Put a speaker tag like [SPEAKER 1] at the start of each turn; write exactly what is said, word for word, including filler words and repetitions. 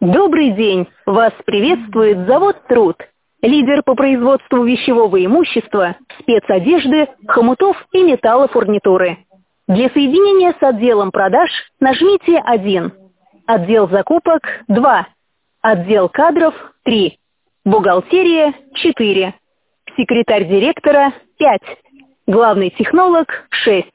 [SPEAKER 1] Добрый день! Вас приветствует завод «Труд». Лидер по производству вещевого имущества, спецодежды, хомутов и металлофурнитуры. Для соединения с отделом продаж нажмите один. Отдел закупок два. Отдел кадров три. Бухгалтерия четыре. Секретарь директора пять. Главный технолог шесть.